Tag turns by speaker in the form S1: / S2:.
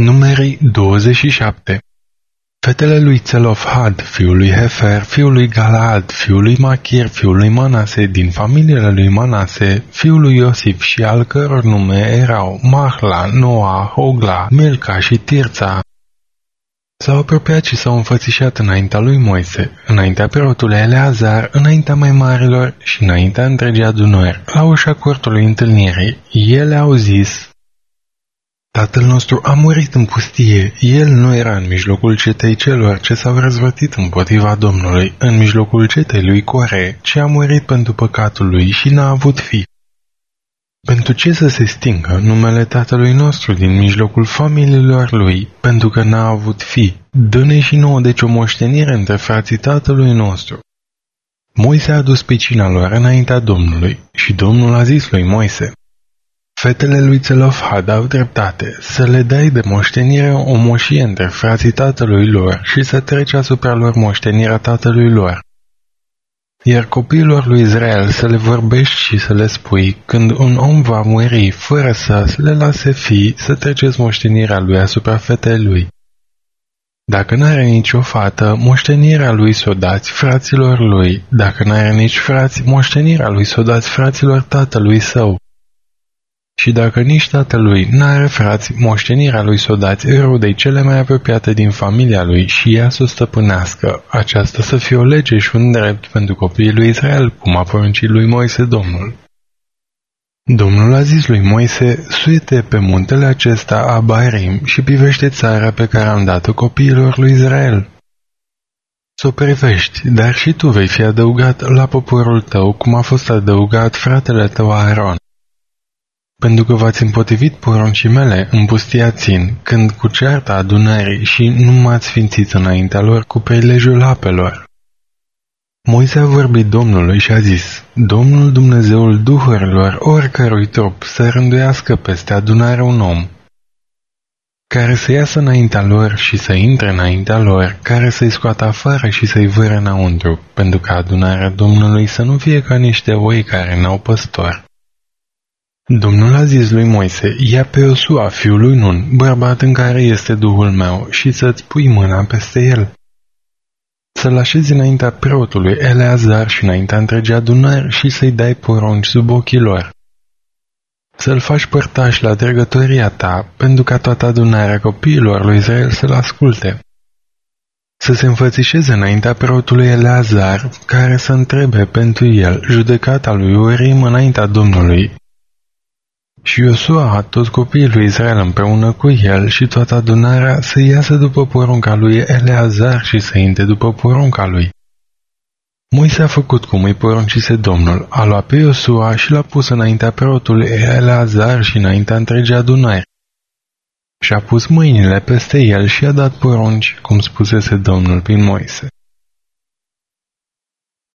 S1: Numerii 27. Fetele lui Țelofhad, fiul lui Hefer, fiul lui Galaad, fiul lui Machir, fiul lui Manase, din familiile lui Manase, fiul lui Iosif și al căror nume erau Mahla, Noa, Hogla, Milca și Tirța, s-au apropiat și s-au înfățișat înaintea lui Moise, înaintea preotului Eleazar, înaintea mai marilor și înaintea întregii adunări, la ușa cortului întâlnirii. Ele au zis: Tatăl nostru a murit în pustie, el nu era în mijlocul cetei celor ce s-au răzvrătit împotriva Domnului, în mijlocul cetei lui Core, ci a murit pentru păcatul lui și n-a avut fi. Pentru ce să se stingă numele tatălui nostru din mijlocul familiilor lui, pentru că n-a avut fi? Dă-ne și nouă deci o moștenire între frații tatălui nostru. Moise a dus pe cina lor înaintea Domnului și Domnul a zis lui Moise: Fetele lui Țelofhad au dreptate, să le dai de moștenire o moșie între frații tatălui lor și să treci asupra lor moștenirea tatălui lor. Iar copiilor lui Israel să le vorbești și să le spui, când un om va muri fără să le lase fi, să treceți moștenirea lui asupra fetei lui. Dacă n-are nicio fată, moștenirea lui s-o dați fraților lui, dacă n-are nici frați, moștenirea lui s-o dați fraților tatălui său. Și dacă nici tatălui n-are frați, moștenirea lui s-o dați rudei cele mai apropiate din familia lui și ea să o stăpânească, aceasta să fie o lege și un drept pentru copiii lui Israel, cum a poruncit lui Moise Domnul. Domnul a zis lui Moise: Suie-te pe muntele acesta Abarim și privește țara pe care am dat-o copiilor lui Israel. Să o privești, dar și tu vei fi adăugat la poporul tău, cum a fost adăugat fratele tău Aaron. Pentru că v-ați împotrivit poruncii mele în pustia Țin, când cu cearta adunării și nu m-ați sfințit înaintea lor cu prilejul apelor. Moise a vorbit Domnului și a zis: Domnul Dumnezeul duhurilor oricărui trup să rânduiască peste adunare un om, care să iasă înaintea lor și să intre înaintea lor, care să-i scoată afară și să-i vâre înăuntru, pentru ca adunarea Domnului să nu fie ca niște oi care n-au păstor. Domnul a zis lui Moise: Ia pe Iosua, fiul lui Nun, bărbat în care este Duhul meu, și să-ți pui mâna peste el. Să-l așezi înaintea preotului Eleazar și înaintea întregii adunări și să-i dai porunci sub ochii lor. Să-l faci părtaș la dregătoria ta, pentru ca toată adunarea copiilor lui Israel să-l asculte. Să se înfățișeze înaintea preotului Eleazar, care să întrebe pentru el judecata lui Urim înaintea Domnului. Și Iosua, toți copiii lui Israel împreună cu el și toată adunarea să iasă după porunca lui Eleazar și să intre după porunca lui. Moise a făcut cum îi poruncise Domnul, a luat pe Iosua și l-a pus înaintea preotului Eleazar și înaintea întregii adunări. Și a pus mâinile peste el și a dat porunci, cum spusese Domnul prin Moise.